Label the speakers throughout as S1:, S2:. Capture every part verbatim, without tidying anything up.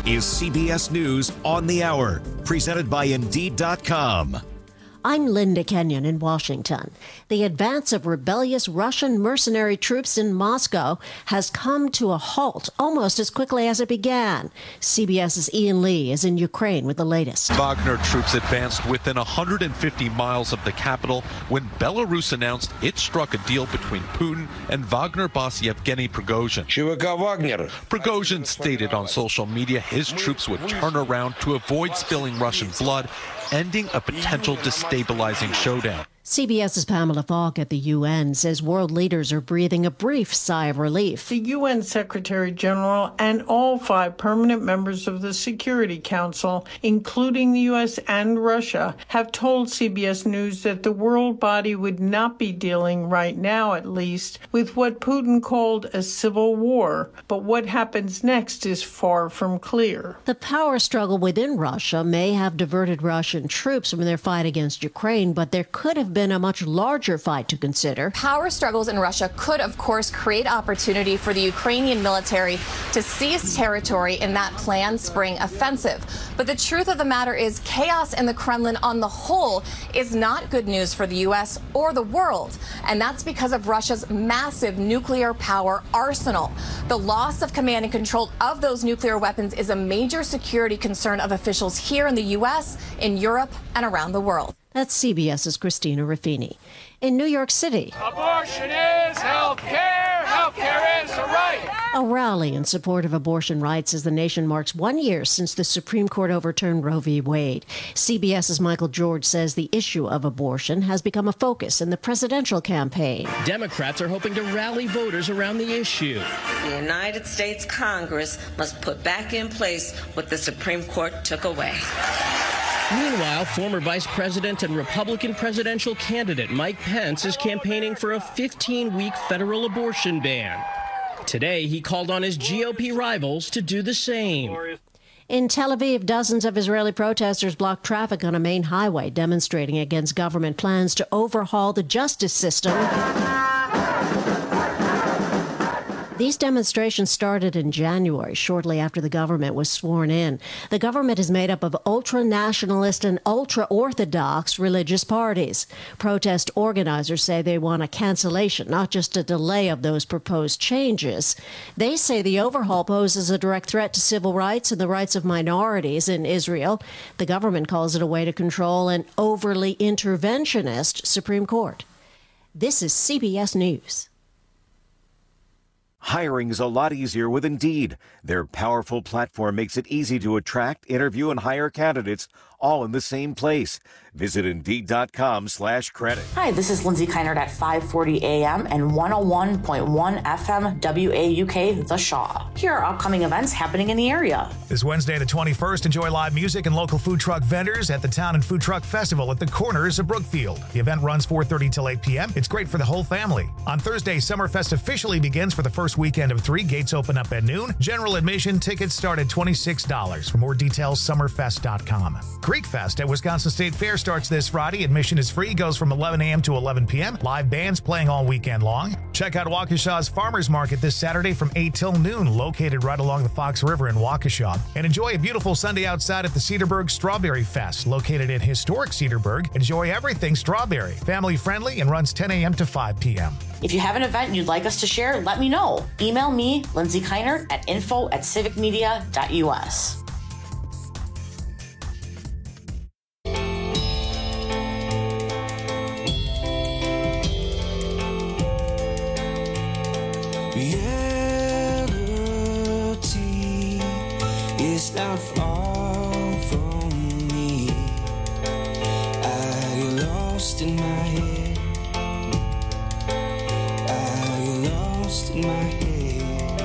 S1: is C B S News on the Hour, presented by Indeed dot com.
S2: I'm Linda Kenyon in Washington. The advance of rebellious Russian mercenary troops in Moscow has come to a halt almost as quickly as it began. CBS's Ian Lee is in Ukraine with the latest.
S3: Wagner troops advanced within one hundred fifty miles of the capital when Belarus announced it struck a deal between Putin and Wagner boss Yevgeny Prigozhin. Prigozhin stated on social media his troops would turn around to avoid spilling Russian blood, ending a potential destabilizing showdown.
S2: CBS's Pamela Falk at the U N says world leaders are breathing a brief sigh of relief.
S4: The U N Secretary General and all five permanent members of the Security Council, including the U S and Russia, have told C B S News that the world body would not be dealing, right now at least, with what Putin called a civil war. But what happens next is far from clear.
S2: The power struggle within Russia may have diverted Russian troops from their fight against Ukraine, but there could have been a much larger fight to consider.
S5: Power struggles in Russia could, of course, create opportunity for the Ukrainian military to seize territory in that planned spring offensive. But the truth of the matter is chaos in the Kremlin on the whole is not good news for the U S or the world. And that's because of Russia's massive nuclear power arsenal. The loss of command and control of those nuclear weapons is a major security concern of officials here in the U S, in Europe, and around the world.
S2: That's CBS's Christina Ruffini. In New York City,
S6: abortion is health care. Health care is a right.
S2: A rally in support of abortion rights as the nation marks one year since the Supreme Court overturned Roe v. Wade. CBS's Michael George says the issue of abortion has become a focus in the presidential campaign.
S7: Democrats are hoping to rally voters around the issue.
S8: The United States Congress must put back in place what the Supreme Court took away.
S7: Meanwhile, former Vice President and Republican presidential candidate Mike Pence is campaigning for a fifteen-week federal abortion ban. Today, he called on his G O P rivals to do the same.
S2: In Tel Aviv, dozens of Israeli protesters blocked traffic on a main highway, demonstrating against government plans to overhaul the justice system. These demonstrations started in January, shortly after the government was sworn in. The government is made up of ultra-nationalist and ultra-Orthodox religious parties. Protest organizers say they want a cancellation, not just a delay of those proposed changes. They say the overhaul poses a direct threat to civil rights and the rights of minorities in Israel. The government calls it a way to control an overly interventionist Supreme Court. This is C B S News.
S1: Hiring is a lot easier with Indeed. Their powerful platform makes it easy to attract, interview, and hire candidates all in the same place. Visit Indeed.com slash credit.
S9: Hi, this is Lindsay Keinert at five forty a.m. and one oh one point one F M W A U K, The Shaw. Here are upcoming events happening in the area.
S10: This Wednesday, the twenty-first, enjoy live music and local food truck vendors at the Town and Food Truck Festival at the corners of Brookfield. The event runs four thirty till eight p.m. It's great for the whole family. On Thursday, Summerfest officially begins for the first weekend of three. Gates open up at noon. General admission tickets start at twenty-six dollars. For more details, summerfest dot com. Creek Fest at Wisconsin State Fair starts this Friday. Admission is free, goes from eleven a.m. to eleven p.m. Live bands playing all weekend long. Check out Waukesha's Farmers Market this Saturday from eight till noon, located right along the Fox River in Waukesha. And enjoy a beautiful Sunday outside at the Cedarburg Strawberry Fest, located in historic Cedarburg. Enjoy everything strawberry, family friendly, and runs ten a.m. to five p.m.
S9: If you have an event you'd like us to share, let me know. Email me, Lindsay Keinert, at info at civicmedia dot u s.
S11: Reality is not far from me. I get lost in my head. I get lost in my head.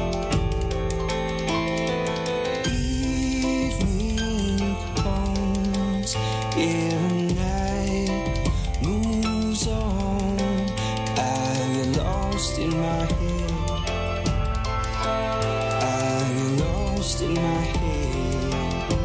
S11: Evening comes, every night moves on. I get lost in my head. In my head.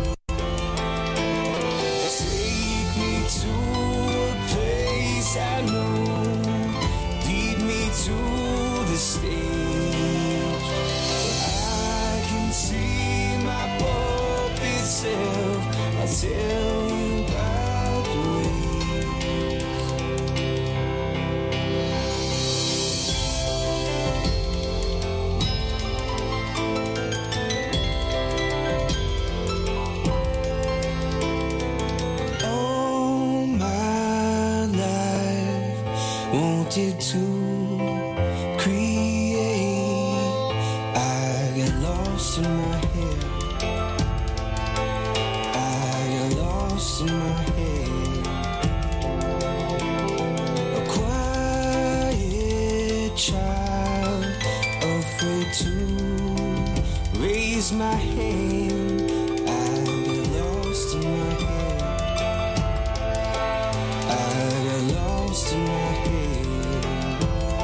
S11: wanted to create. I get lost in my head. I get lost in my head. A quiet child, afraid to raise my hand. I get lost in my head. I get lost in my head.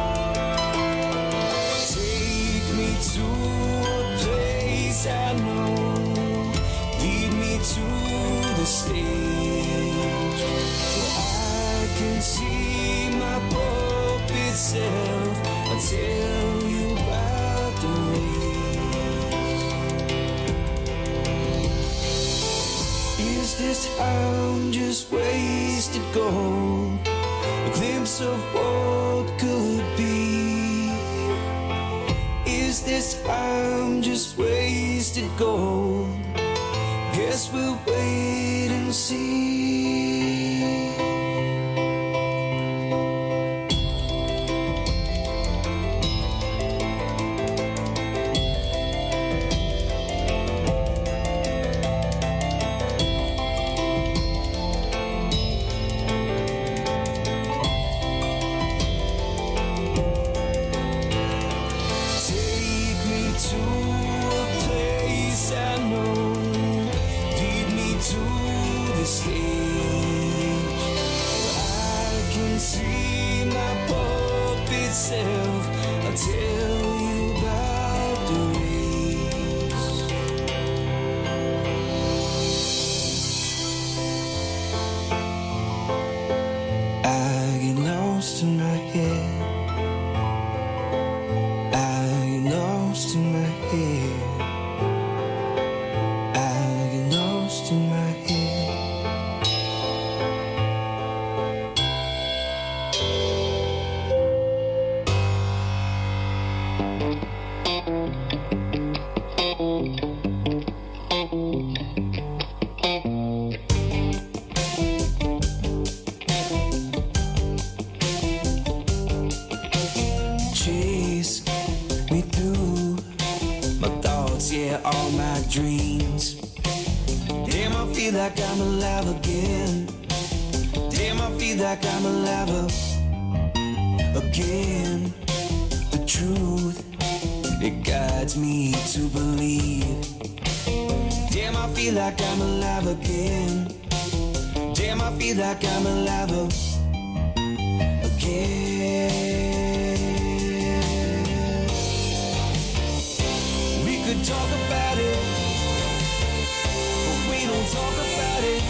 S11: Take me to a place I know. Lead me to the stage where I can see my puppet self. I'll tell you about the race. Is this time just wasted gold? A glimpse of what could be. Is this time just wasted gold? Guess we'll wait and see. Take me to a place I know. Lead me to the stage where I can see my puppet self. I'll tell you about the race. I get lost in my head. I get lost in my head. I get lost in my head. Chase me through my thoughts, yeah, all my dreams. Damn, I feel like I'm alive again. Damn, I feel like I'm alive again. The truth, it guides me to believe. Damn, I feel like I'm alive again. Damn, I feel like I'm alive again. We could talk about it, but we don't talk about it.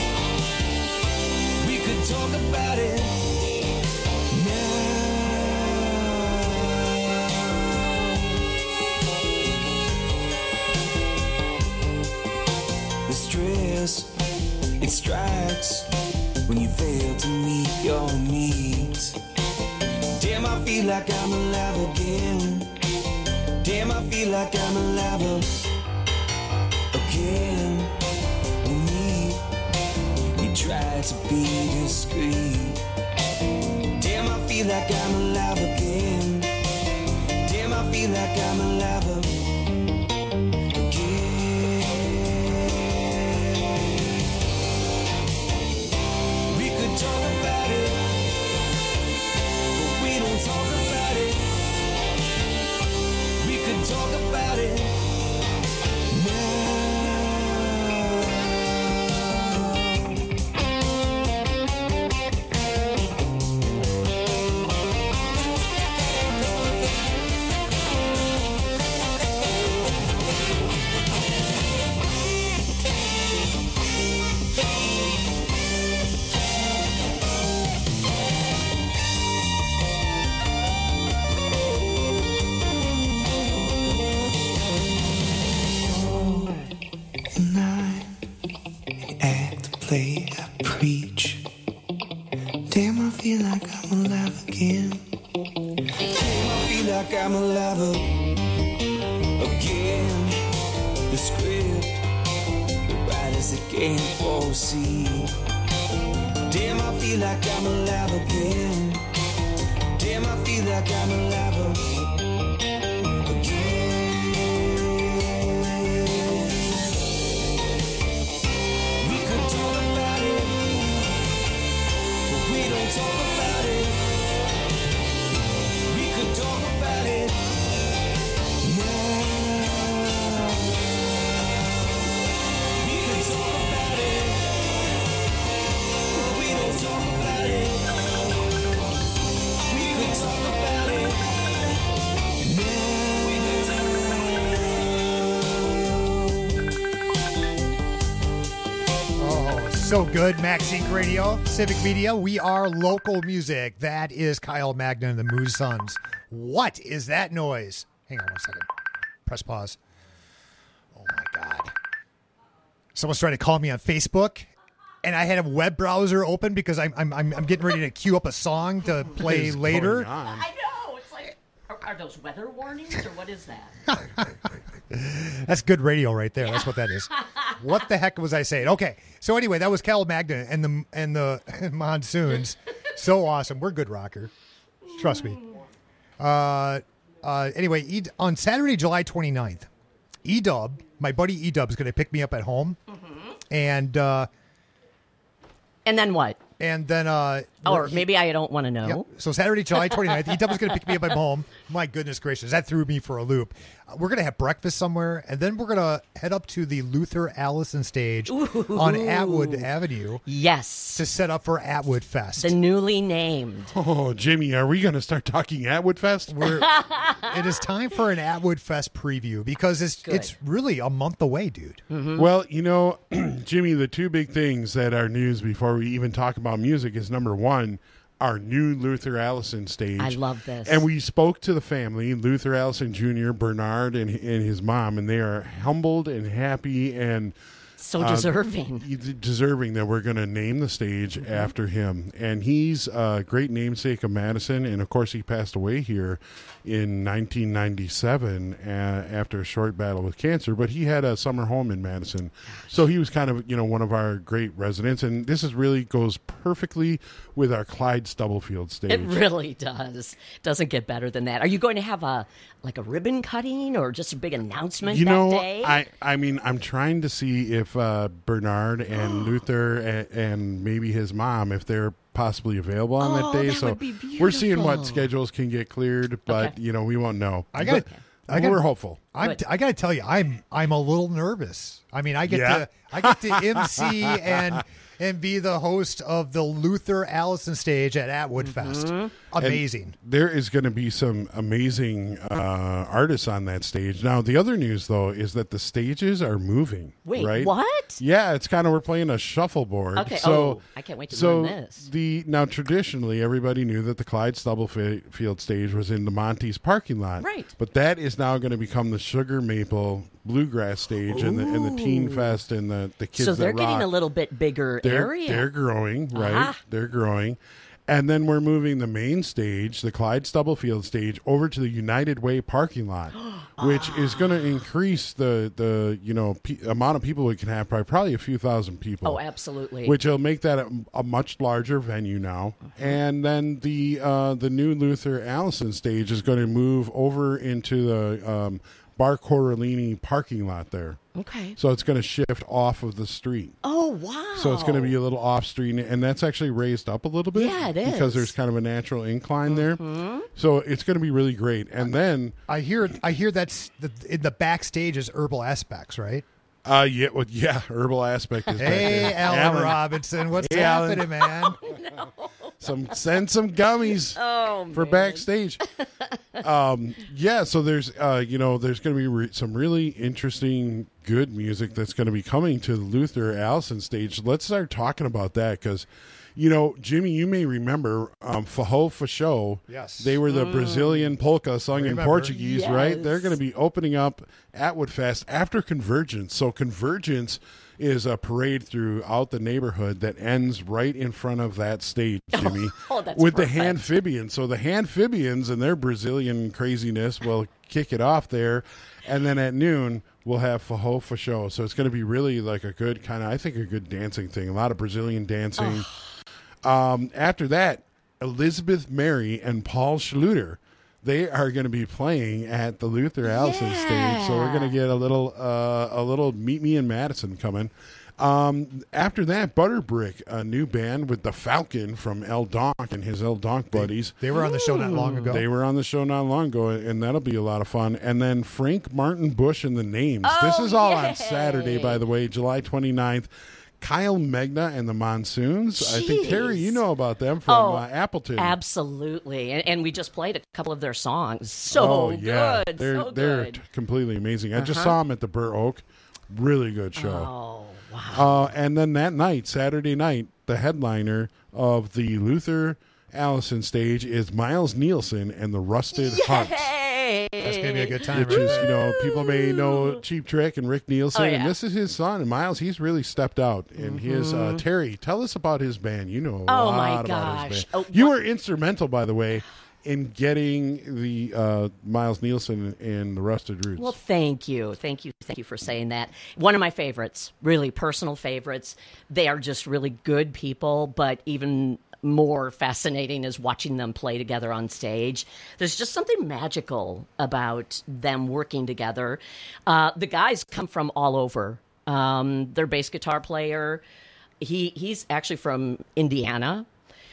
S11: We could talk about it now. The stress, it strikes when you fail to meet your needs. Damn, I feel like I'm alive again. Damn, I feel like I'm alive again. We need, we try to be discreet. Damn, I feel like I'm alive again. Damn, I feel like I'm alive again. We could talk about it, but we don't talk about it. We could talk about it now. And I act, play, I preach. Damn, I feel like I'm alive again. Damn, I feel like I'm alive again. The script, the writers that can't foresee. Damn, I feel like I'm alive again. Damn, I feel like I'm alive again. We could talk about it, but we don't talk about it. We could talk about it now. We could talk about it, but we don't talk about it. We could talk about it now.
S12: Oh, so good. Max Inc Radio, Civic Media. We are local music. That is Kyle Magna and the Moose Sons. What is that noise? Hang on one second. Press pause. Oh my God. Someone's trying to call me on Facebook, and I had a web browser open because I'm I'm I'm, I'm getting ready to queue up a song to play later.
S13: I know. It's like, are, are those weather warnings or what is that?
S12: That's good radio right there. That's what that is. What the heck was I saying? Okay. So anyway, that was Cal Magna and the and the Monsoons. So awesome. We're good rocker. Trust me. Uh, uh, anyway, e- on Saturday, July twenty-ninth, E-Dub, my buddy E-Dub is going to pick me up at home. Mm-hmm. And uh,
S13: and then what?
S12: And then... Uh,
S13: or maybe I don't want to know.
S12: Yep. So Saturday, July twenty-ninth, E-Dub is going to pick me up at home. My goodness gracious, that threw me for a loop. Uh, we're going to have breakfast somewhere, and then we're going to head up to the Luther Allison stage Ooh. on Atwood Avenue.
S13: Yes.
S12: To set up for Atwood Fest.
S13: The newly named.
S14: Oh, Jimmy, are we going to start talking Atwood Fest?
S12: We're, it is time for an Atwood Fest preview because it's Good. it's really a month away, dude.
S14: Mm-hmm. Well, you know, Jimmy, the two big things that are news before we even talk about music is number one, our new Luther Allison stage.
S13: I love this.
S14: And we spoke to the family, Luther Allison Junior, Bernard, and, and his mom, and they are humbled and happy and
S13: so deserving.
S14: Uh, deserving that we're going to name the stage mm-hmm. after him. And he's a great namesake of Madison, and of course he passed away here in nineteen ninety-seven uh, after a short battle with cancer, but he had a summer home in Madison. So he was kind of, you know, one of our great residents, and this is really goes perfectly with our Clyde Stubblefield stage.
S13: It really does. Doesn't get better than that. Are you going to have a like a ribbon cutting or just a big announcement
S14: you
S13: that
S14: know,
S13: day?
S14: I, I mean, I'm trying to see if uh, Bernard and Luther and, and maybe his mom, if they're possibly available on
S13: oh,
S14: that day.
S13: That
S14: so
S13: would be beautiful.
S14: We're seeing what schedules can get cleared, but
S13: okay.
S14: you know, we won't know.
S12: I got. I got
S14: we're hopeful.
S12: I'm, I got to tell you, I'm I'm a little nervous. I mean, I get
S14: yeah.
S12: to I get to M C and and be the host of the Luther Allison stage at Atwood mm-hmm. Fest. Amazing.
S14: And there is going to be some amazing uh, artists on that stage. Now, the other news, though, is that the stages are moving.
S13: Wait,
S14: right?
S13: what?
S14: Yeah, it's kind of, we're playing a shuffleboard.
S13: Okay,
S14: so,
S13: oh, I can't wait to
S14: so
S13: learn this.
S14: The, now, traditionally, everybody knew that the Clyde Stubblefield stage was in the Monty's parking lot.
S13: Right.
S14: But that is now going to become the Sugar Maple Bluegrass stage and the, and the Teen Fest and the, the Kids
S13: So they're
S14: that
S13: getting
S14: rock.
S13: a little bit bigger
S14: they're,
S13: area.
S14: They're growing, right?
S13: Ah.
S14: They're growing. And then we're moving the main stage, the Clyde Stubblefield stage, over to the United Way parking lot, which is going to increase the, the you know pe- amount of people we can have by probably a few thousand people.
S13: Oh, absolutely.
S14: Which will make that a, a much larger venue now. Mm-hmm. And then the uh, the new Luther Allison stage is going to move over into the um, Bar Corallini parking lot there.
S13: Okay.
S14: So it's going to shift off of the street.
S13: Oh, wow.
S14: So it's going to be a little off street, and that's actually raised up a little bit.
S13: Yeah, it is.
S14: Because there's kind of a natural incline
S13: mm-hmm.
S14: there. So it's going to be really great. And then
S12: I hear I hear that's the, in the backstage is Herbal Aspects, right?
S14: Uh, yeah, well, yeah, Herbal Aspect is back
S12: Hey,
S14: there.
S12: Alan,
S14: Alan
S12: Robinson, what's
S14: hey,
S12: happening, man?
S13: Oh, no.
S14: Some send some gummies
S13: oh,
S14: for
S13: man.
S14: backstage. um, yeah, so there's uh, you know, there's going to be re- some really interesting, good music that's going to be coming to the Luther Allison stage. Let's start talking about that because, you know, Jimmy, you may remember um, Forró Fechou.
S12: Yes,
S14: they were the mm. Brazilian polka sung in Portuguese,
S13: yes.
S14: right? They're going to be opening up Atwood Fest after Convergence. So Convergence is a parade throughout the neighborhood that ends right in front of that stage, Jimmy,
S13: oh, that's
S14: with
S13: perfect.
S14: the Handphibians. So the Handphibians and their Brazilian craziness will kick it off there. And then at noon, we'll have Forró Fechou. So it's going to be really like a good kind of, I think, a good dancing thing. A lot of Brazilian dancing.
S13: Oh.
S14: Um, after that, Elizabeth Mary and Paul Schluter. They are going to be playing at the Luther Allison
S13: Yeah.
S14: stage, so we're going to get a little uh, a little Meet Me in Madison coming. Um, after that, Butterbrick, a new band with the Falcon from El Donk and his El Donk buddies.
S12: They were on the show not long ago.
S14: They were on the show not long ago, and that'll be a lot of fun. And then Frank Martin Bush and the Names.
S13: Oh,
S14: this is all
S13: yay.
S14: on Saturday, by the way, July twenty-ninth. Kyle Megna and the Monsoons. I think, Terry, you know about them from
S13: Oh,
S14: uh, Appleton.
S13: Absolutely. And, and we just played a couple of their songs. So
S14: oh, yeah.
S13: good.
S14: They're,
S13: so
S14: they're
S13: good.
S14: t- completely amazing. I just
S13: Uh-huh.
S14: saw them at the Burr Oak. Really good show.
S13: Oh, wow.
S14: Uh, and then that night, Saturday night, the headliner of the Luther Allison stage is Miles Nielsen and the Rusted Hearts.
S12: That's going to be a good time.
S14: Which
S12: right
S14: is,
S12: there.
S14: you know, people may know Cheap Trick and Rick Nielsen,
S13: Oh, yeah.
S14: and this is his son. And Miles, he's really stepped out. And his uh, Terry, tell us about his band. You know a
S13: Oh,
S14: lot
S13: my
S14: about his
S13: gosh.
S14: band.
S13: Oh,
S14: you were instrumental, by the way, in getting the uh, Miles Nielsen and the Rusted Roots.
S13: Well, thank you. Thank you. Thank you for saying that. One of my favorites, really personal favorites. They are just really good people, but even more fascinating is watching them play together on stage. There's just something magical about them working together. Uh, the guys come from all over. Um, their bass guitar player, he he's actually from Indiana.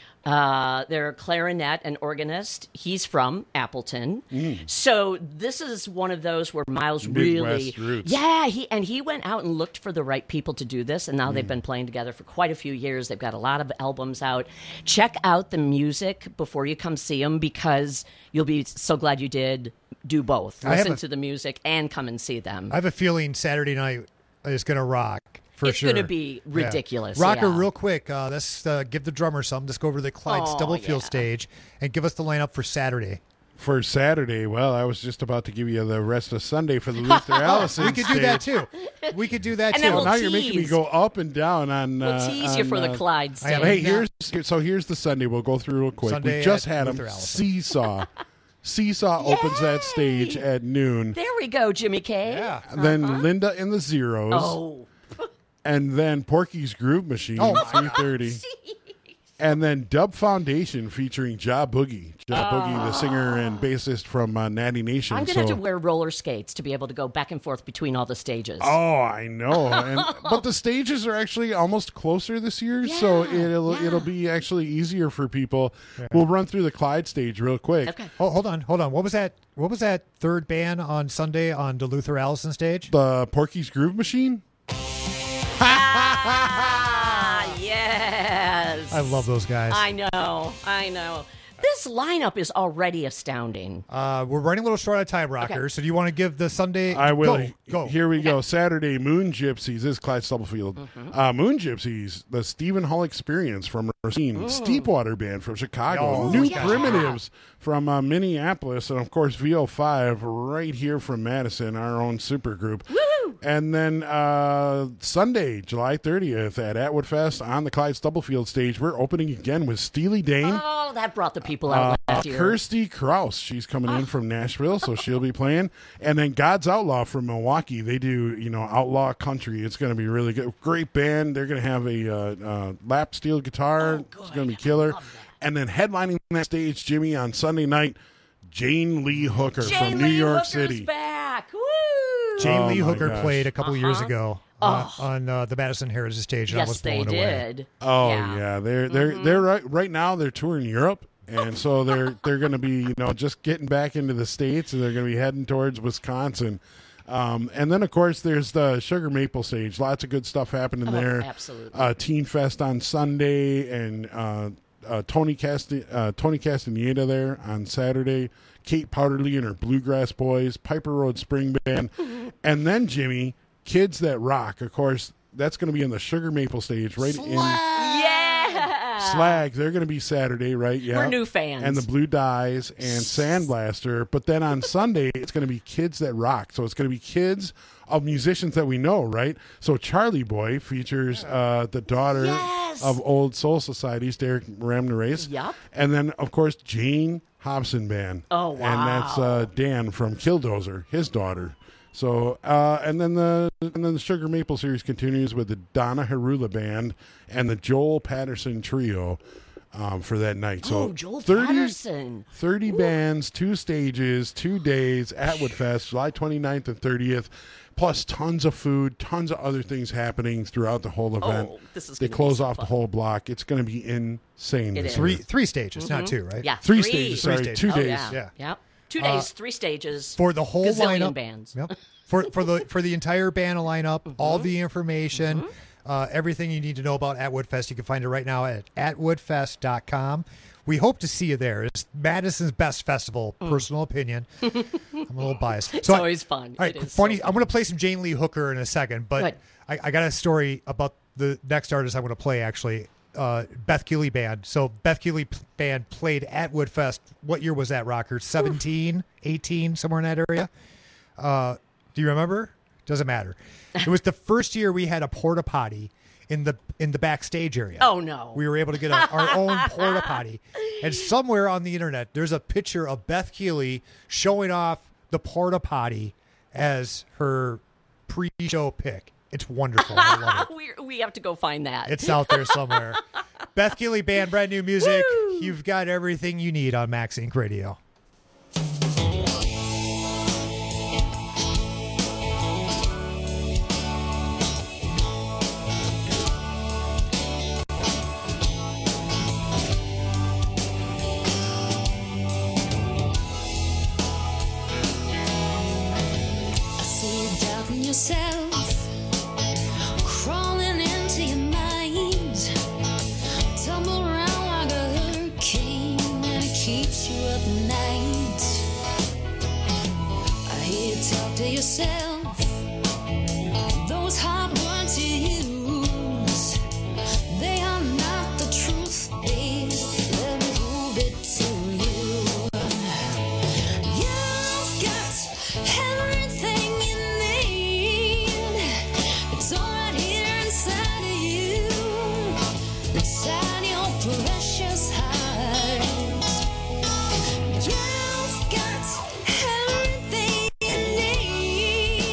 S13: Uh, their clarinet and organist, he's from Appleton. So this is one of those where Miles really,
S14: Midwest roots.
S13: yeah, he and he went out and looked for the right people to do this, and now
S14: Mm.
S13: they've been playing together for quite a few years. They've got a lot of albums out. Check out the music before you come see them, because you'll be so glad you did do both.
S12: I have
S13: Listen
S12: a-
S13: to the music and come and see them.
S12: I have a feeling Saturday night is going to rock. For
S13: It's
S12: sure.
S13: gonna be ridiculous,
S12: Yeah. Rocker,
S13: yeah.
S12: real quick, uh, let's uh, give the drummer some. Let's go over to the Clyde
S13: Oh,
S12: Stubblefield
S13: yeah.
S12: stage and give us the lineup for Saturday.
S14: For Saturday, well, I was just about to give you the rest of Sunday for the Luther Allison
S12: We could do that too. We could do that
S13: And
S12: too.
S13: then
S14: Well,
S13: we'll
S14: now you're making me
S13: tease.
S14: go up and down on.
S13: We'll
S14: uh,
S13: tease you
S14: on,
S13: for the
S14: uh,
S13: Clyde
S12: I have-
S13: stage.
S14: Hey, here's so here's the Sunday. We'll go through real quick.
S12: Sunday
S14: we just
S12: at
S14: had them.
S12: Luther Allison.
S14: Seesaw. Seesaw opens that stage at noon.
S13: There we go, Jimmy K.
S12: Yeah.
S14: Then Linda and the Zeros.
S13: Oh.
S14: And then Porky's Groove Machine,
S12: Oh, my
S14: three thirty. And then Dub Foundation featuring Ja Boogie. Ja Boogie, the singer and bassist from uh, Natty Nation.
S13: I'm going to
S14: so,
S13: have to wear roller skates to be able to go back and forth between all the stages.
S14: Oh, I know. And, but the stages are actually almost closer this year, so
S13: Yeah,
S14: it'll
S13: yeah.
S14: it'll be actually easier for people. We'll run through the Clyde stage real quick.
S13: Okay.
S12: Oh, hold on, hold on. What was that? What was that third band on Sunday on the Luther Allison stage?
S14: The Porky's Groove Machine.
S13: Ah, yes.
S12: I love those guys.
S13: I know. I know. This lineup is already astounding.
S12: Uh, we're running a little short on time, Rocker.
S13: Okay.
S12: So do you want to give the Sunday?
S14: I will.
S12: Go. go.
S14: Here we go. Saturday, Moon Gypsies. This is Clyde Stubblefield.
S13: Mm-hmm.
S14: Uh, Moon Gypsies, the Stephen Hull Experience from Racine. Steepwater Band from Chicago.
S12: Oh,
S14: New
S12: yeah.
S14: Primitives from uh, Minneapolis. And, of course, V O five right here from Madison, our own super group.
S13: Woo!
S14: And then uh, Sunday, July thirtieth at Atwood Fest on the Clyde Stubblefield stage, we're opening again with Steely Dan.
S13: Oh, that brought the people out
S14: Uh,
S13: last year.
S14: Kirsty Kraus, she's coming in from Nashville, so she'll be playing. And then God's Outlaw from Milwaukee, they do, you know, outlaw country. It's going to be really good. Great band. They're going to have a uh, uh, lap steel guitar.
S13: Oh,
S14: It's going to be killer. And then headlining that stage, Jimmy, on Sunday night, Jane Lee Hooker
S13: Jane
S14: from New
S13: Lee
S14: York
S13: Hooker's
S14: City.
S13: back. Woo!
S12: Jane
S14: Oh,
S12: Lee
S14: my
S12: Hooker
S14: gosh.
S12: played a couple years
S13: Uh-huh.
S12: ago uh, on uh, the Madison Heritage stage, and I
S13: Yes,
S12: was
S13: they
S12: blown away.
S13: did.
S14: Oh
S13: Yeah.
S14: yeah, they're they're they're right right now they're touring Europe, and so they're they're going to be you know just getting back into the states, and they're going to be heading towards Wisconsin. Um, and then of course there's the Sugar Maple stage. Lots of good stuff happening
S13: Oh,
S14: there.
S13: absolutely.
S14: Uh, Teen Fest on Sunday, and uh, uh, Tony Casti- uh, Tony Castaneda there on Saturday. Kate Powderly and her Bluegrass Boys, Piper Road Spring Band, and then Jimmy, Kids That Rock. Of course, that's going to be on the Sugar Maple stage right in
S13: Yeah.
S14: Slag. They're going to be Saturday, right? Yeah,
S13: We're new fans.
S14: And the Blue Dyes and Sandblaster. But then on Sunday, it's going to be Kids That Rock. So it's going to be kids of musicians that we know, right? So Charlie Boy features uh, the daughter
S13: Yes.
S14: of Old Soul Society's Derek Ramnerace.
S13: Yup.
S14: And then, of course, Jane Hobson Band.
S13: Oh,
S14: And that's
S13: wow.
S14: uh, Dan from Killdozer, his daughter. So uh, and then the and then the Sugar Maple series continues with the Donna Harula Band and the Joel Patterson Trio. um, for that night. So
S13: Oh, Joel
S14: thirty,
S13: Patterson.
S14: thirty bands, two stages, two days, Atwood Fest, July twenty-ninth and thirtieth, plus tons of food, tons of other things happening throughout the whole event.
S13: Oh, this is
S14: they
S13: gonna be
S14: close
S13: so
S14: off
S13: fun.
S14: the whole block. It's going to be insane.
S13: It
S14: this
S13: is.
S14: year.
S12: Three three stages, not
S13: Mhm.
S12: two, right?
S13: Yeah,
S14: Three
S13: three.
S14: stages, sorry,
S12: Three stages.
S14: two
S13: Oh,
S14: days.
S13: yeah.
S12: Yeah.
S13: Yep. Two
S12: Uh,
S13: days, three stages.
S12: For the whole
S13: gazillion
S12: lineup.
S13: bands.
S12: Yep. For for the for the entire band lineup, all
S13: Mm-hmm.
S12: the information, uh, everything you need to know about Atwood Fest, you can find it right now at atwood fest dot com. We hope to see you there. It's Madison's best festival, personal opinion. I'm a little biased.
S13: It's
S12: So I-
S13: always fun.
S12: All right,
S13: It is
S12: funny.
S13: so
S12: I'm going to play some Jane Lee Hooker in a second, but
S13: Good.
S12: I, I got a story about the next artist I'm going to play, actually. Uh, Beth Keeley Band. So Beth Keeley p- Band played at Woodfest. What year was that, Rocker? seventeen, eighteen, somewhere in that area? Uh, do you remember? Doesn't matter. It was the first year we had a porta potty in the in the backstage area.
S13: Oh, no.
S12: We were able to get a, our own porta potty. And somewhere on the internet, there's a picture of Beth Keeley showing off the porta potty as her pre-show pick. It's wonderful. I love it.
S13: we we have to go find that.
S12: It's out there somewhere. Beth Keeley Band, brand new music. You've got everything you need on Max Inc Radio.
S15: I see you doubting yourself, crawling into your mind. Tumble around like a hurricane, and it keeps you up at night. I hear you talk to yourself, those hard words you use, they are not the truth, babe. Let me prove it to you. You've got everything you need. It's all right here inside of you, inside your precious heart. You've got everything you need.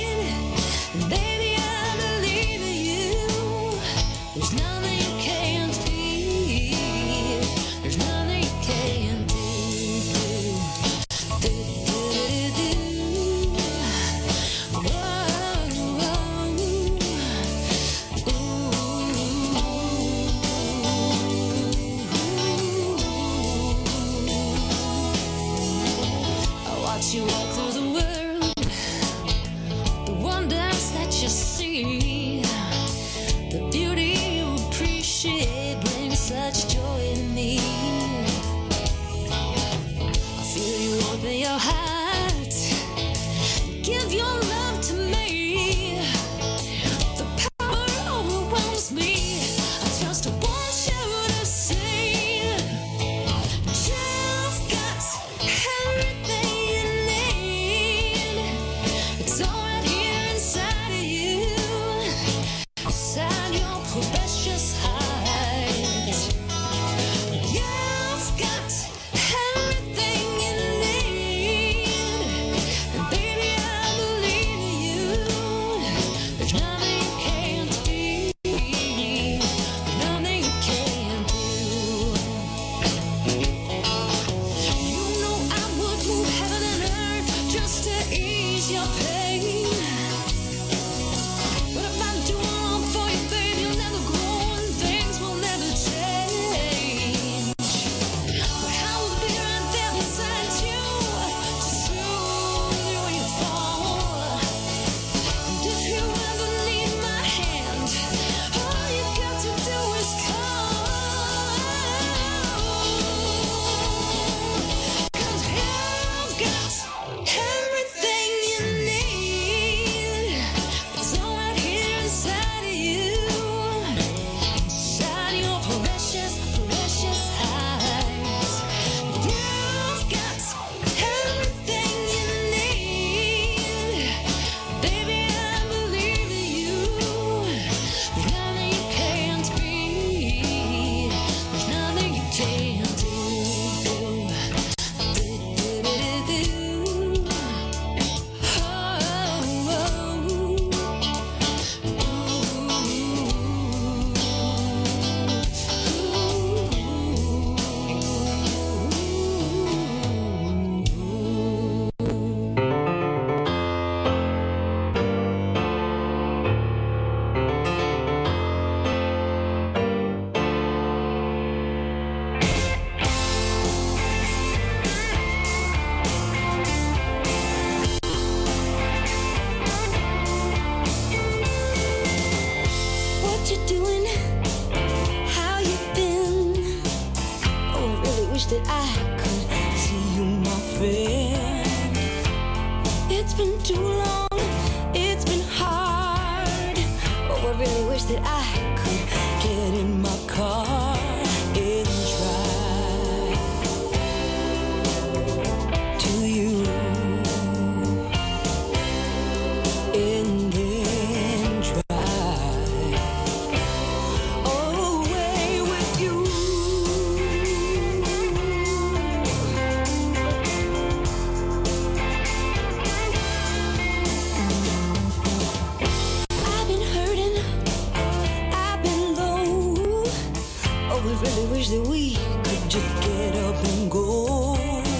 S15: that I could get in my car and drive to you, and then drive away with you. I've been hurting, I've been low. Oh, we really wish that we could just get up and go.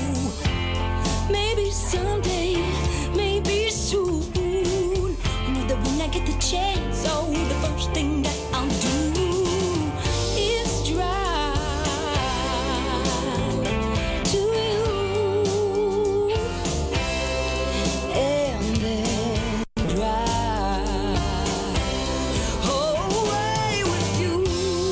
S15: Maybe someday, maybe soon. You know that when I get the chance, oh, the first thing that I'll do is drive to you, and then drive away with you.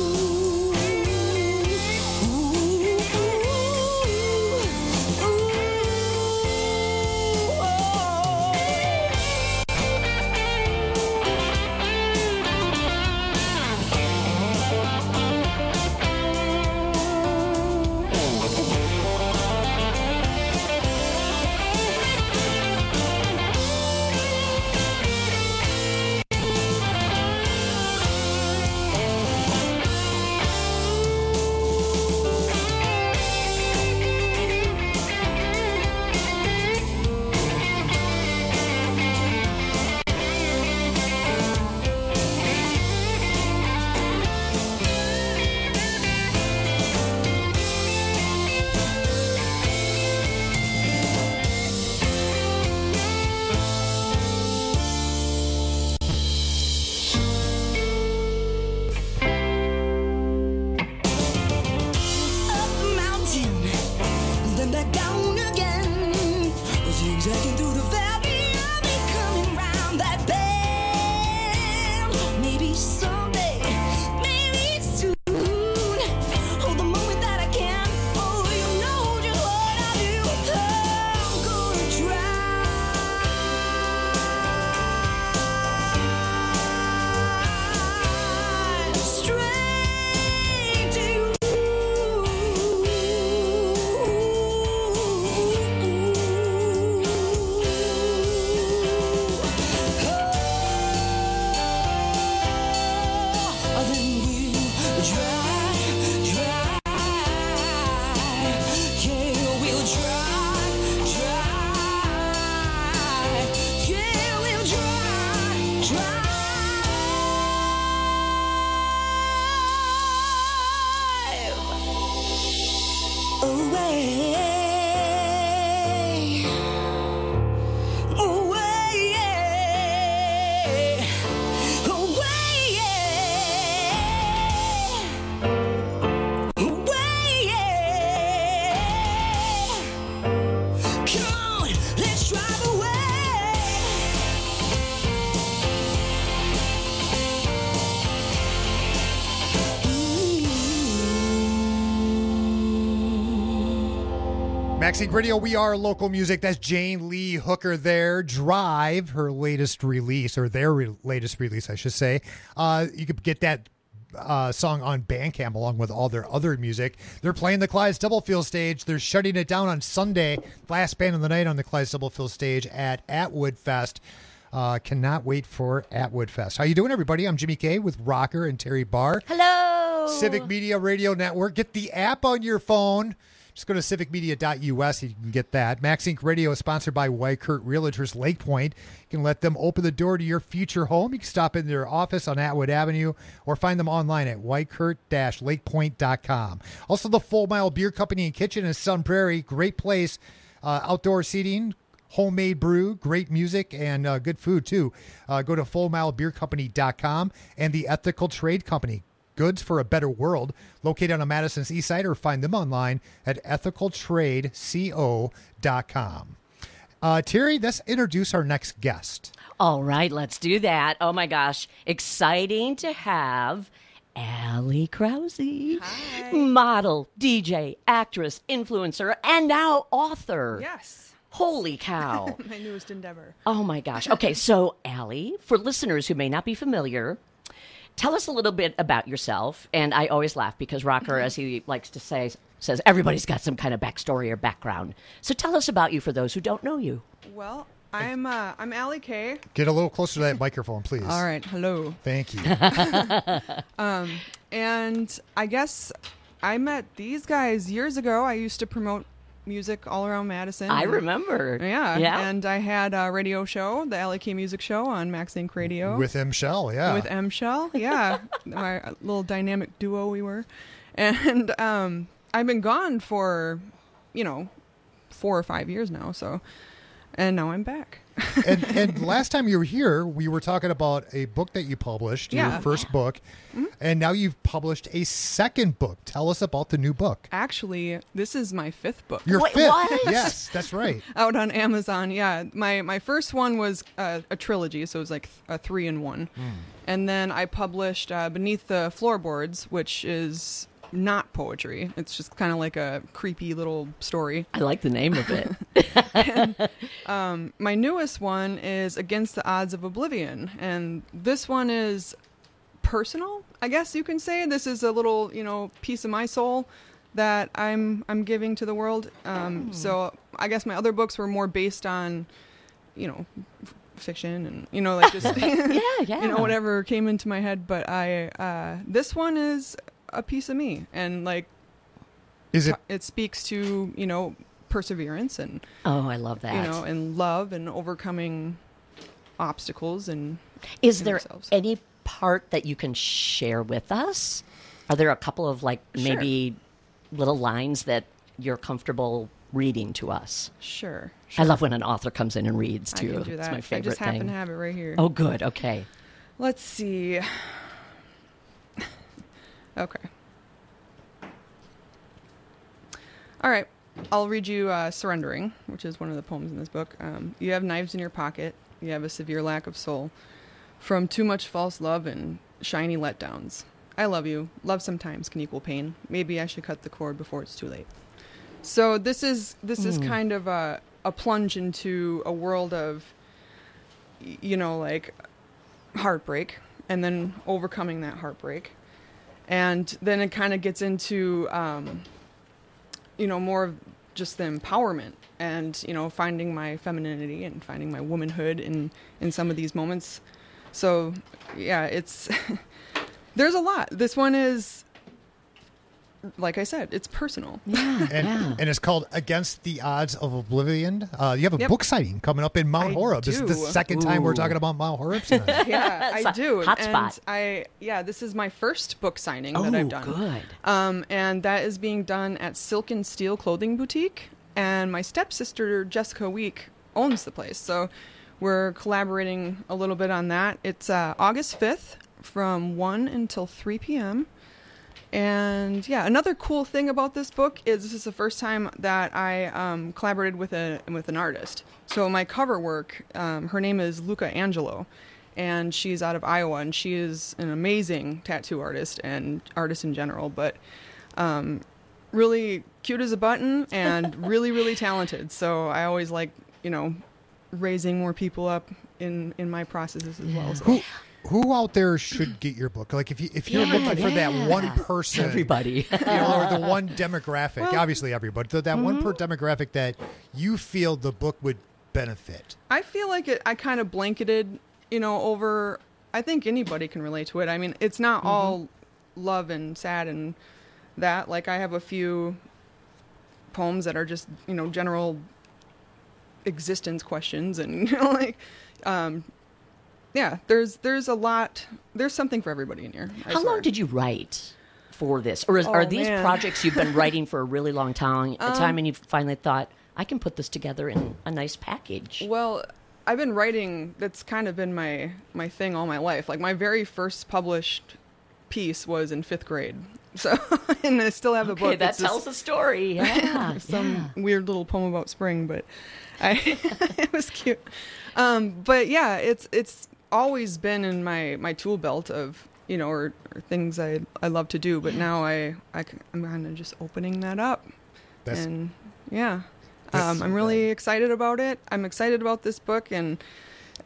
S15: Up the mountain, then back down again. Zigzagging through the valley, I'll be coming round that bend. Maybe someday, maybe soon. Oh, the moment that I can. Oh, you know just what I do. I'm gonna drive straight to you. Oh, then we'll drive, drive. Yeah, we'll drive, drive. Yeah, we'll drive, drive away, away, away, away. Come on, let's drive away.
S12: Maxine Radio, we are local music. That's Jane Lee Hooker there. Drive, her latest release, or their re- latest release, I should say. Uh, you could get that uh, song on Bandcamp along with all their other music. They're playing the Clyde's Doublefield stage. They're shutting it down on Sunday. Last band of the night on the Clyde's Doublefield stage at Atwood Fest. Uh, cannot wait for Atwood Fest. How you doing, everybody? I'm Jimmy K with Rocker and Terry Barr.
S13: Hello.
S12: Civic Media Radio Network. Get the app on your phone. Just go to civic media dot U S. You can get that. Max Inc Radio is sponsored by Whitekurt Realtors Lake Point. You can let them open the door to your future home. You can stop in their office on Atwood Avenue or find them online at whitekurt dash lake point dot com. Also, the Full Mile Beer Company and Kitchen in Sun Prairie. Great place. Uh, outdoor seating, homemade brew, great music, and uh, good food, too. Uh, go to full mile beer company dot com and the Ethical Trade Company. Goods for a Better World, located on Madison's East Side, or find them online at ethical trade co dot com. Uh, Terry, let's introduce our next guest.
S13: All right, let's do that. Oh, my gosh. Exciting to have Allie Krause.
S16: Hi.
S13: Model, D J, actress, influencer, and now author.
S16: Yes.
S13: Holy cow.
S16: My newest endeavor.
S13: Oh, my gosh. Okay, so Allie, for listeners who may not be familiar, tell us a little bit about yourself. And I always laugh because Rocker, as he likes to say, says everybody's got some kind of backstory or background. So tell us about you for those who don't know you.
S16: Well, I'm uh, I'm Allie Kay.
S12: Get a little closer to that microphone, please.
S16: All right, hello.
S12: Thank you.
S16: um, and I guess I met these guys years ago. I used to promote music all around Madison.
S13: I remember.
S16: Yeah,
S13: yeah.
S16: And I had a radio show, the Allie Kay Music Show on Max Inc Radio.
S12: With M. Shell, yeah.
S16: With M. Shell, yeah. My little dynamic duo we were. And um, I've been gone for, you know, four or five years now, so... And now I'm back.
S12: and, and last time you were here, we were talking about a book that you published,
S16: yeah.
S12: your first book, mm-hmm. and now you've published a second book. Tell us about the new book.
S16: Actually, this is my fifth book.
S12: Your
S13: Wait,
S12: fifth?
S13: what?
S12: Yes, that's right.
S16: Out on Amazon, yeah. My my first one was uh, a trilogy, so it was like th- a three in one. Mm. And then I published uh, Beneath the Floorboards, which is... not poetry. It's just kind of like a creepy little story.
S13: I like the name of it.
S16: and, um, my newest one is Against the Odds of Oblivion. And this one is personal, I guess you can say. This is a little, you know, piece of my soul that I'm I'm giving to the world. Um, oh. So I guess my other books were more based on, you know, f- fiction and, you know, like just,
S13: yeah, yeah.
S16: you know, whatever came into my head. But I, uh, this one is a piece of me, and like
S12: is it
S16: it speaks to, you know, perseverance and
S13: oh I love that,
S16: you know, and love and overcoming obstacles. And
S13: is there
S16: themselves.
S13: any part that you can share with us? Are there a couple of like maybe sure. little lines that you're comfortable reading to us?
S16: Sure, sure.
S13: I love when an author comes in and reads too.
S16: I can do that.
S13: It's my favorite
S16: I just happen
S13: thing.
S16: to have it right here.
S13: Oh good, okay.
S16: Let's see. Okay. All right. I'll read you uh, Surrendering, which is one of the poems in this book. Um, you have knives in your pocket. You have a severe lack of soul. From too much false love and shiny letdowns. I love you. Love sometimes can equal pain. Maybe I should cut the cord before it's too late. So this is this mm. is kind of a, a plunge into a world of, you know, like heartbreak, and then overcoming that heartbreak. And then it kind of gets into, um, you know, more of just the empowerment and, you know, finding my femininity and finding my womanhood in, in some of these moments. So, yeah, it's, there's a lot. This one is, like I said, it's personal.
S13: Yeah,
S12: and,
S13: yeah.
S12: and it's called Against the Odds of Oblivion. Uh, you have a
S16: yep.
S12: book signing coming up in Mount
S16: I
S12: Horeb.
S16: do.
S12: This is the second time
S13: Ooh.
S12: we're talking about Mount Horeb tonight.
S16: Yeah, I do.
S13: Hot
S16: and
S13: spot.
S16: I, yeah, this is my first book signing
S13: oh,
S16: that I've done.
S13: good.
S16: Um, and that is being done at Silk and Steel Clothing Boutique. And my stepsister, Jessica Week, owns the place. So we're collaborating a little bit on that. It's uh, August fifth from one until three p.m. And yeah, another cool thing about this book is this is the first time that I um, collaborated with a with an artist. So my cover work, um, her name is Luca Angelo, and she's out of Iowa, and she is an amazing tattoo artist and artist in general, but um, really cute as a button and really, really talented. So I always like, you know, raising more people up in, in my processes as
S13: yeah.
S16: well. So.
S12: Who, who out there should get your book? Like if you if you're
S13: yeah,
S12: looking for
S13: yeah.
S12: that one person,
S13: everybody,
S12: you know, or the one demographic,
S16: well,
S12: obviously everybody, that mm-hmm. one per demographic that you feel the book would benefit.
S16: I feel like it. I kind of blanketed, you know, over. I think anybody can relate to it. I mean, it's not mm-hmm. all love and sad and that. Like I have a few poems that are just, you know, general existence questions and, you know, like. Um, Yeah, there's there's a lot. There's something for everybody in here. I
S13: How
S16: swear.
S13: long did you write for this, or is,
S16: Oh,
S13: are these
S16: man.
S13: projects you've been writing for a really long time?
S16: Um,
S13: time, and you finally thought, I can put this together in a nice package.
S16: Well, I've been writing. That's kind of been my my thing all my life. Like my very first published piece was in fifth grade. So, and I still have the
S13: okay,
S16: book.
S13: that
S16: It's
S13: tells
S16: just,
S13: a story. Yeah,
S16: some
S13: yeah.
S16: weird little poem about spring, but I it was cute. Um, but yeah, it's it's. always been in my, my tool belt of, you know, or, or things I I love to do, but now I, I am kind of just opening that up. That's, and yeah, um, I'm really excited about it. I'm excited about this book, and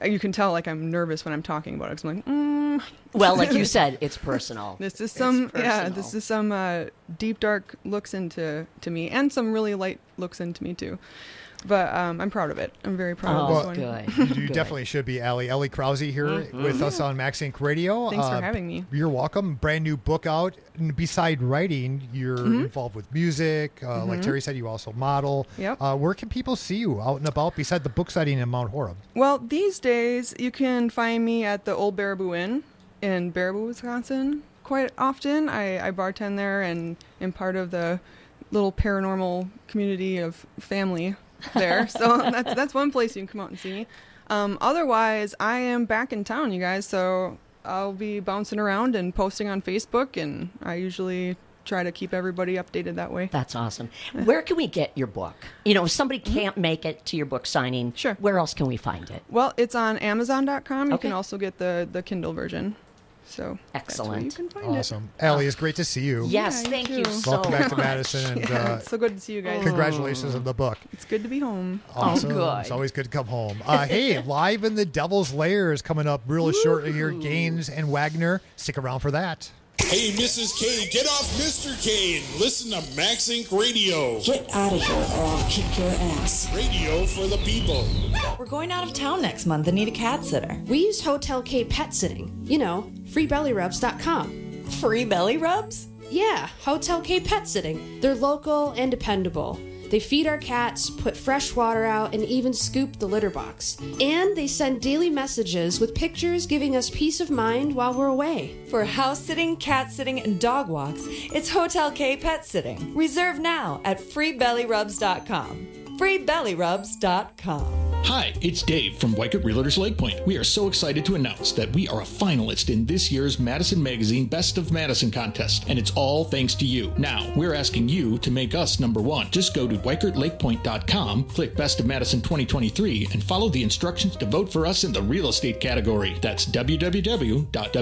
S16: you can tell like I'm nervous when I'm talking about it because I'm like, mm.
S13: Well, like you said, it's personal.
S16: This is some
S13: It's
S16: yeah,
S13: personal.
S16: this is some uh, deep dark looks into to me, and some really light looks into me too. But um, I'm proud of it. I'm very proud
S13: Oh,
S16: of this
S12: Well,
S16: one.
S12: You, you definitely should be, Ellie. Ellie Krause here
S16: Mhm.
S12: with us on Max Inc Radio.
S16: Thanks for
S12: Uh,
S16: having me.
S12: You're welcome. Brand new book out. And beside writing, you're
S16: Mhm.
S12: involved with music. Uh, Like
S16: Mhm.
S12: Terry said, you also model.
S16: Yep.
S12: Uh, where can people see you out and about beside the book signing in Mount Horeb?
S16: Well, these days you can find me at the Old Baraboo Inn in Baraboo, Wisconsin quite often. I, I bartend there and am part of the little paranormal community of family there. So that's that's one place you can come out and see me. Um, otherwise, I am back in town, you guys. So I'll be bouncing around and posting on Facebook, and I usually try to keep everybody updated that way.
S13: That's awesome. Where can we get your book? You know, if somebody can't make it to your book signing, sure. Where else can we find it?
S16: Well, it's on Amazon dot com. You
S13: Okay.
S16: can also get the, the Kindle version. So
S13: excellent.
S16: That's where you can find
S12: Awesome. Ellie, it's great to see you.
S13: Yes,
S16: Yeah,
S13: thank
S16: you
S13: you
S16: too.
S13: so
S12: Welcome back to
S13: much.
S12: Madison. And
S16: Yeah,
S12: uh,
S16: it's so good to see you guys.
S12: congratulations on the book.
S16: It's good to be home.
S12: Awesome. It's always good to come home. Uh, hey, Live in the Devil's Lair is coming up real shortly here. Gaines and Wagner. Stick around for that.
S17: Hey, Missus Kane, get off Mister Kane. Listen to Max Inc Radio.
S18: Get out of here or I'll kick your ass.
S17: Radio for the people.
S19: We're going out of town next month and need a cat sitter.
S20: We use Hotel K Pet Sitting. You know, free belly rubs dot com.
S19: Free belly rubs?
S20: Yeah, Hotel K Pet Sitting. They're local and dependable. They feed our cats, put fresh water out, and even scoop the litter box. And they send daily messages with pictures giving us peace of mind while we're away.
S19: For house sitting, cat sitting, and dog walks, it's Hotel K Pet Sitting. Reserve now at free belly rubs dot com. free belly rubs dot com.
S21: Hi, it's Dave from Weichert Realtors Lake Point. We are so excited to announce that we are a finalist in this year's Madison Magazine Best of Madison contest, and it's all thanks to you. Now, we're asking you to make us number one. Just go to weichert lake point dot com, click Best of Madison twenty twenty-three, and follow the instructions to vote for us in the real estate category. That's w w w dot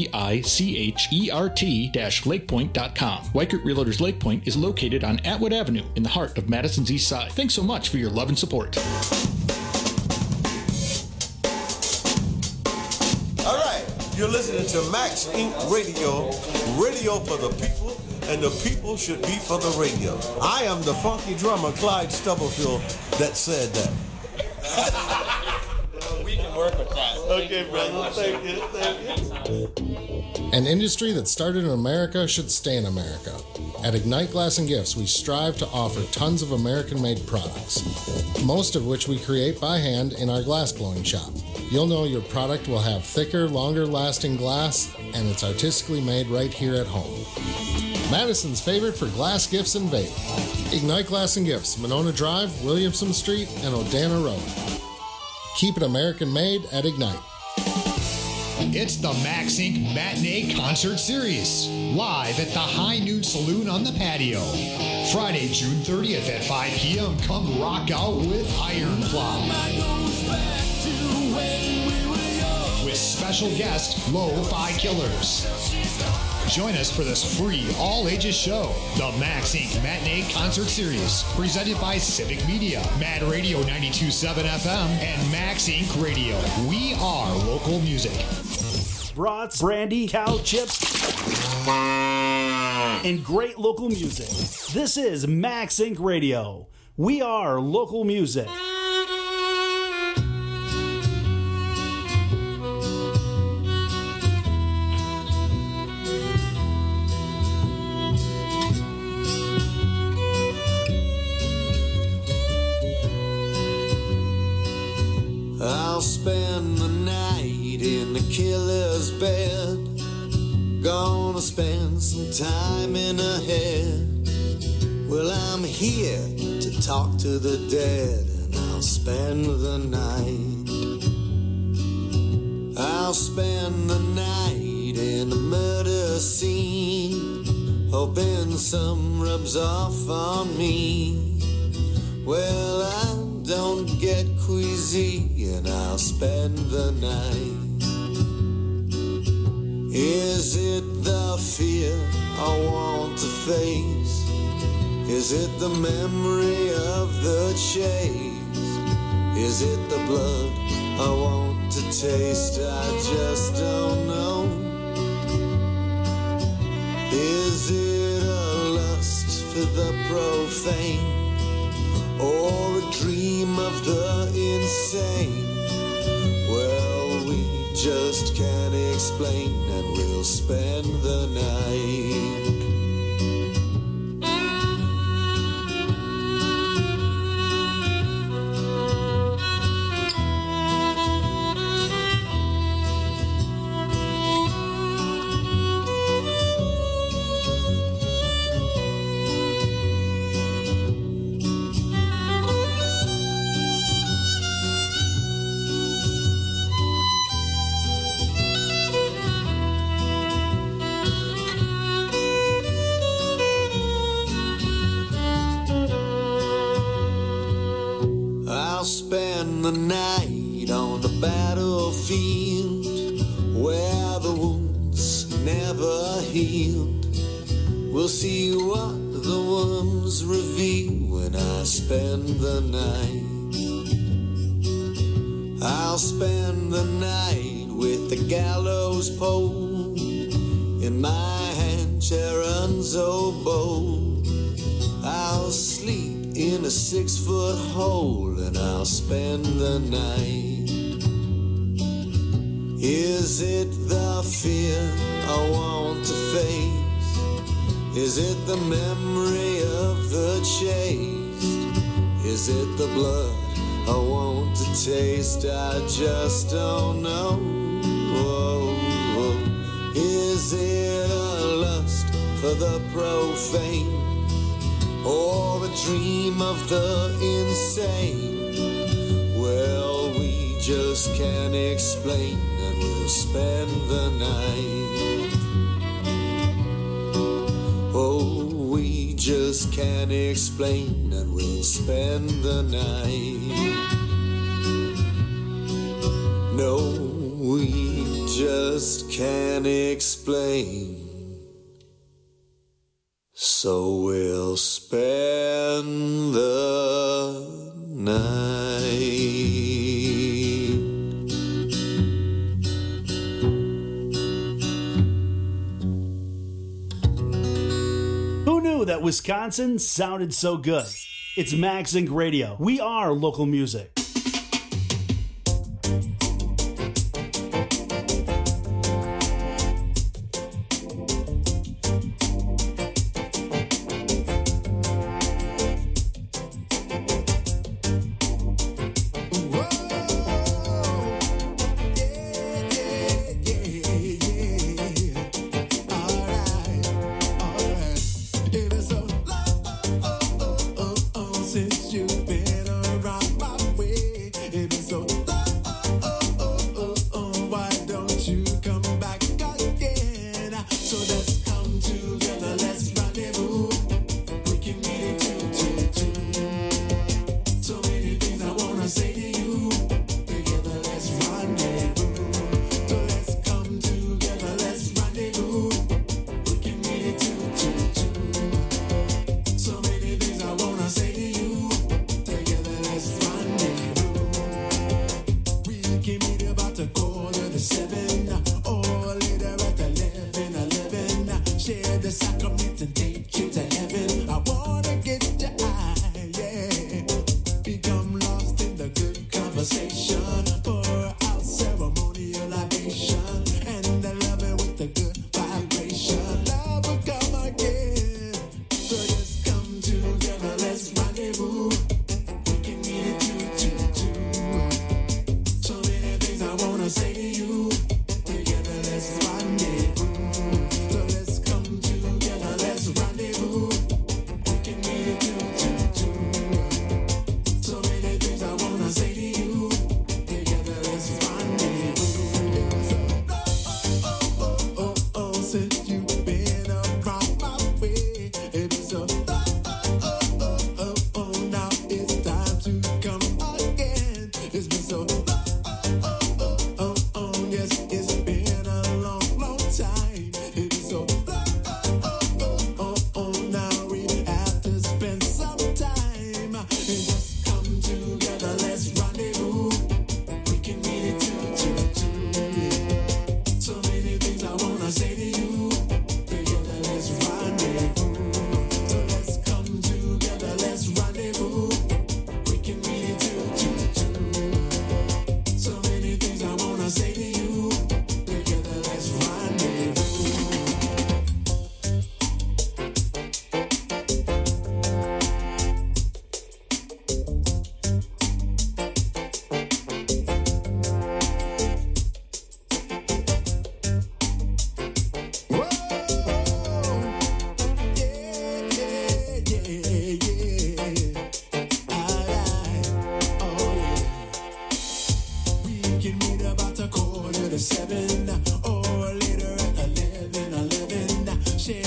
S21: weichert dash lake point dot com. Weichert Realtors Lake Point is located on Atwood Avenue in the heart of Madison's East Side. Thanks so much for your love and support.
S22: All right, you're listening to Max Incorporated. Radio, radio for the people, and the people should be for the radio. I am the funky drummer, Clyde Stubblefield, that said that.
S23: We can work with that.
S22: Okay, brother. Thank you. Thank you.
S24: An industry that started in America should stay in America. At Ignite Glass and Gifts, we strive to offer tons of American-made products, most of which we create by hand in our glass blowing shop. You'll know your product will have thicker, longer-lasting glass, and it's artistically made right here at home. Madison's favorite for glass gifts and vape. Ignite Glass and Gifts, Monona Drive, Williamson Street, and Odana Road. Keep it American-made at Ignite.
S25: It's the Max Incorporated. Matinee Concert Series, live at the High Noon Saloon on the patio. Friday, June thirtieth at five p.m. Come rock out with Iron Plow. With special guest, Lo-Fi Killers. Join us for this free all-ages show, the Max Incorporated. Matinee Concert Series, presented by Civic Media, Mad Radio ninety-two point seven F M, and Max Incorporated Radio. We are local music.
S26: Brats, brandy, cow chips, and great local music. This is Max Incorporated. Radio. We are local music.
S22: I'll spend the night in the killer's bed. Gonna spend some time in a head. Well, I'm here to talk to the dead, and I'll spend the night. I'll spend the night in a murder scene, hoping some rubs off on me. Well, I don't get queasy, and I'll spend the night. Is it the fear I want to face? Is it the memory of the chase? Is it the blood I want to taste, I just don't know. Is it a lust for the profane, or a dream of the insane? Well, we just can't explain, and we'll spend the night. I'll spend the night on the battlefield where the wounds never healed. We'll see what the wounds reveal when I spend the night. I'll spend the night with the gallows pole in my hand, Charon's oboe. I'll sleep in a six-foot hole, and I'll spend the night. Is it the fear I want to face? Is it the memory of the chase? Is it the blood I want to taste? I just don't know. Whoa, whoa. Is it a lust for the profane, or a dream of the insane? Well, we just can't explain, and we'll spend the night. Oh, we just can't explain, and we'll spend the night. No, we just can't explain, so we'll spend the night.
S26: Who knew that Wisconsin sounded so good? It's Max Inc Radio. We are local music.
S3: Since you've been around my way, it is so say to you, together let's rendezvous. So let's come together.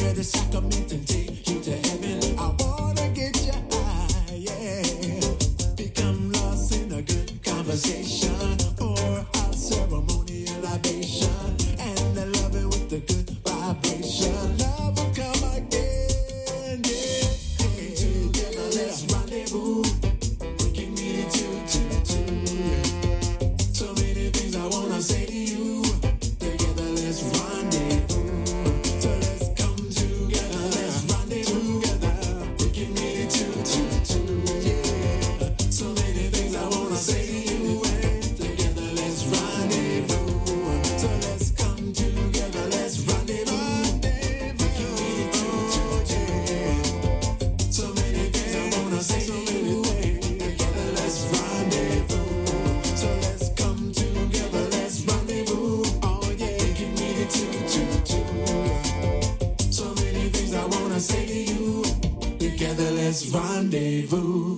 S3: to the sacrament and take you to heaven. I wanna get you high, yeah. Become lost in a good conversation or a ceremonial libation, and the loving with the good vibration. Love will come again, yeah. Coming together, let's rendezvous. We can meet it two, two, two, yeah. So many things I wanna say to you. Together, let's rendezvous. So let's come together, let's rendezvous together. We can meet it two, two, two, yeah. So many things I wanna say to you. And together, let's rendezvous. So let's come together, let's rendezvous. We can meet it two, two, two, yeah. So many things I wanna say to you. Together, let's rendezvous. So let's come together, let's rendezvous. Oh yeah, we can meet it two, two, two. So many things I wanna say to you. Together, let's rendezvous.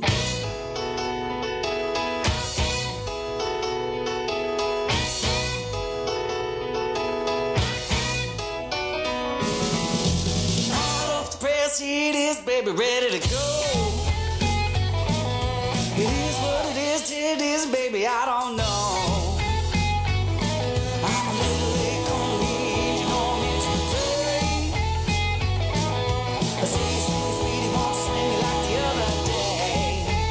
S11: Hot off the press, it is, baby, ready to go. It is what it is, it is, baby, I don't know. I'm a little late on the edge, you know I'm itching to play. I say, sweetie, sweetie, won't you swing me like the other day?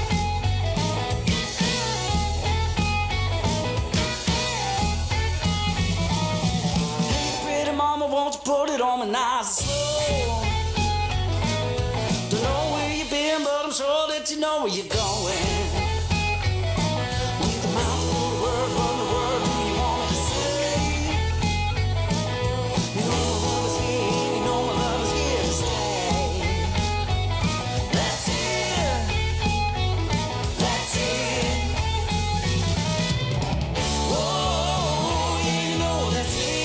S11: Hey, pretty mama, won't you put it on me nice and slow? Don't know where you've been, but I'm sure that you know where you're going. With a mouthful of words, what in the world do you want me to say? You know my love is here, and you know my love is here to stay. That's it. That's it. Whoa, yeah, you know that's it.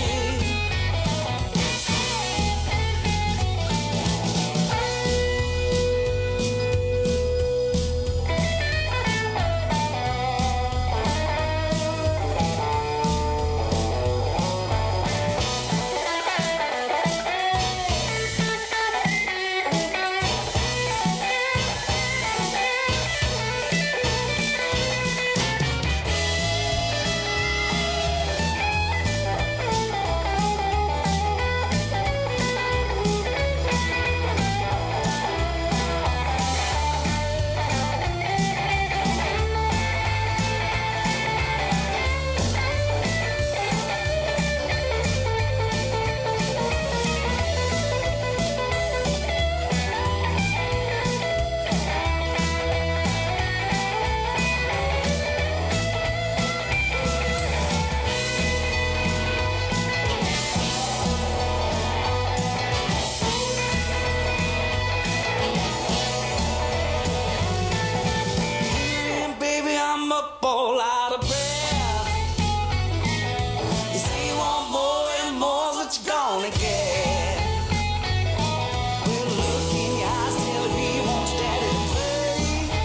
S11: And baby, I'm up all out of breath. You say you want more and more's what you're gonna get. With a look in your eyes telling me you want your daddy to play.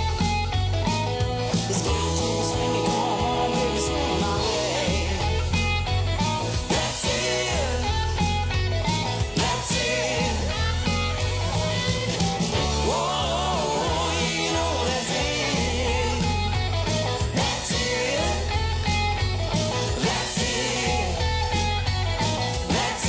S11: It's got to be swinging, come on, baby, swing my way. That's it. That's it. Whoa, you know that's it. That's it. That's it. That's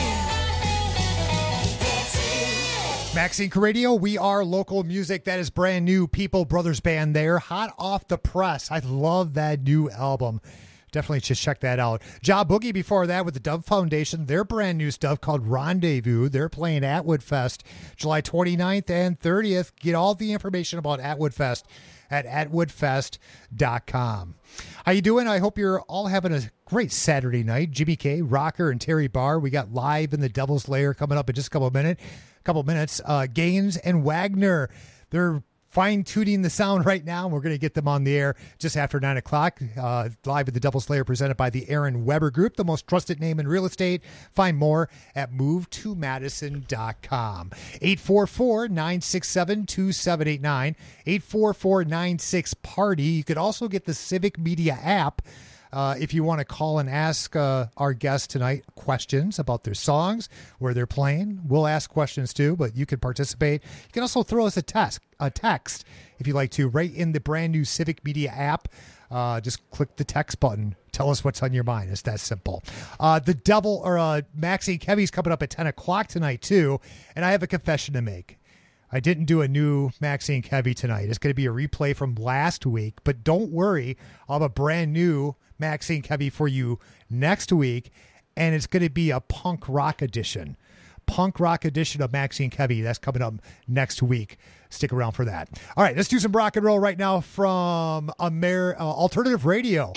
S11: it. That's it.
S12: Maxine Radio, we are local music. That is brand new. People Brothers Band there, hot off the press. I love that new album. Definitely should check that out. Ja Boogie before that with the Dove Foundation, their brand new stuff called Rendezvous. They're playing Atwood Fest July twenty-ninth and thirtieth. Get all the information about Atwood Fest at atwood fest dot com. How you doing? I hope you're all having a great Saturday night. Jimmy K, Rocker, and Terry Barr. We got Live in the Devil's Lair coming up in just a couple of minutes. Couple minutes. Uh, Gaines and Wagner. They're fine-tuning the sound right now, and we're going to get them on the air just after nine o'clock. Uh, Live at the Devil's Lair, presented by the Aaron Weber Group, the most trusted name in real estate. Find more at move to madison dot com. eight four four, nine six seven, two seven eight nine. eight four four, nine six, party. You could also get the Civic Media app. Uh, if you want to call and ask uh, our guests tonight questions about their songs, where they're playing, we'll ask questions too, but you can participate. You can also throw us a, text, a text if you'd like to, right in the brand new Civic Media app. Uh, just click the text button. Tell us what's on your mind. It's that simple. Uh, the Devil, or uh, Maxie and Kevy's coming up at ten o'clock tonight too, and I have a confession to make. I didn't do a new Maxie and Kevy tonight. It's going to be a replay from last week, but don't worry. I'll have a brand new Maxie and Kevy for you next week, and it's going to be a punk rock edition. Punk rock edition of Maxie and Kevy. That's coming up next week. Stick around for that. All right, let's do some rock and roll right now from Amer- uh, Alternative Radio.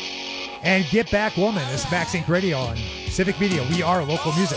S12: And Get Back Woman. It's Max Inc Radio on Civic Media. We are local music.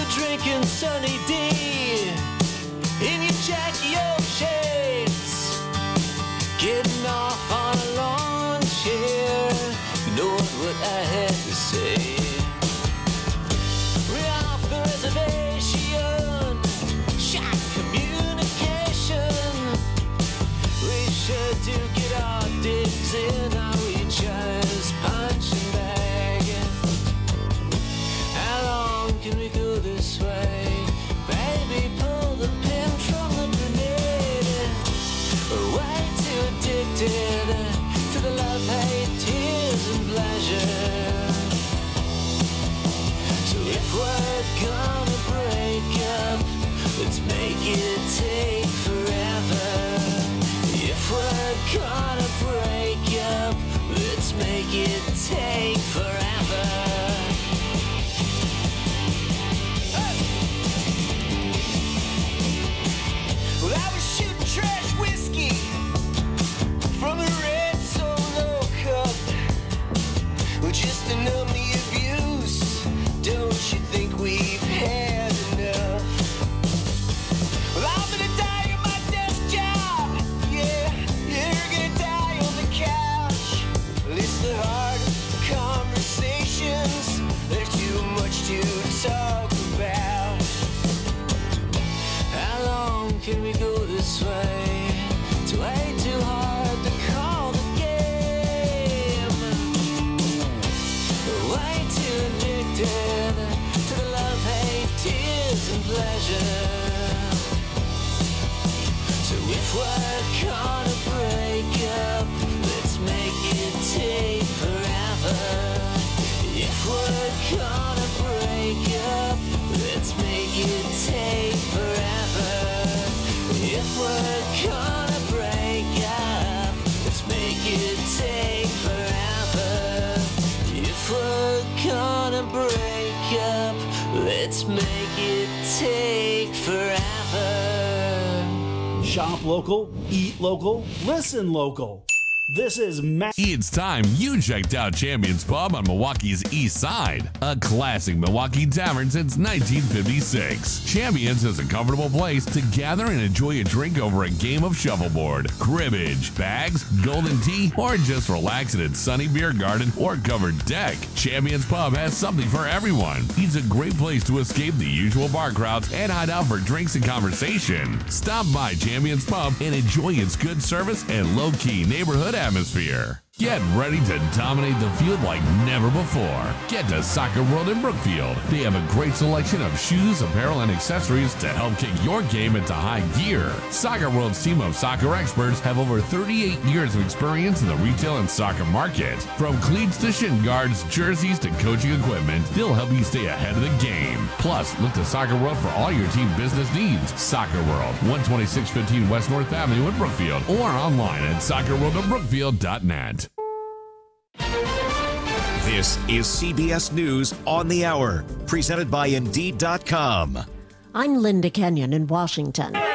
S4: sunny day in your jacket, your shades.
S11: what I had to say. We're off the reservation, shot communication. We sure do get our digs in, are we just punching bag? How long can we go this way? Baby, pull the pin from the grenade. We're way too addicted to the love, hate, tears, and pleasure. So if we're gonna break up, let's make it take forever. If we're gonna break up, let's make it take forever. Well, I was shooting trash whiskey from a red Solo cup, well, just to numb the abuse. Don't you think we've had enough? Well, I'm gonna die on my desk job. Yeah, you're gonna die on the couch. Well, it's the hard conversations. There's too much to talk about. How long can we go this way? It's way too hard to call the game. We're way too addicted to the love, hate, tears, and pleasure. So if we're gonna break up, let's make it take forever. If we're gonna break up, let's make it take forever. If we're gonna break up, let's make it take forever. If we're gonna break up, let's make it take forever.
S26: Shop local, eat local, listen local. This is Matt.
S4: It's time you checked out Champions Pub on Milwaukee's East Side, a classic Milwaukee tavern since nineteen fifty-six. Champions is a comfortable place to gather and enjoy a drink over a game of shuffleboard, cribbage, bags, golden tea, or just relax in its sunny beer garden or covered deck. Champions Pub has something for everyone. It's a great place to escape the usual bar crowds and hide out for drinks and conversation. Stop by Champions Pub and enjoy its good service and low-key neighborhood atmosphere. Get ready to dominate the field like never before. Get to Soccer World in Brookfield. They have a great selection of shoes, apparel, and accessories to help kick your game into high gear. Soccer World's team of soccer experts have over thirty-eight years of experience in the retail and soccer market. From cleats to shin guards, jerseys to coaching equipment, they'll help you stay ahead of the game. Plus, look to Soccer World for all your team business needs. Soccer World, one twenty-six fifteen West North Avenue in Brookfield, or online at soccer world of brookfield dot net.
S1: This is C B S News on the Hour, presented by Indeed dot com.
S2: I'm Linda Kenyon in Washington.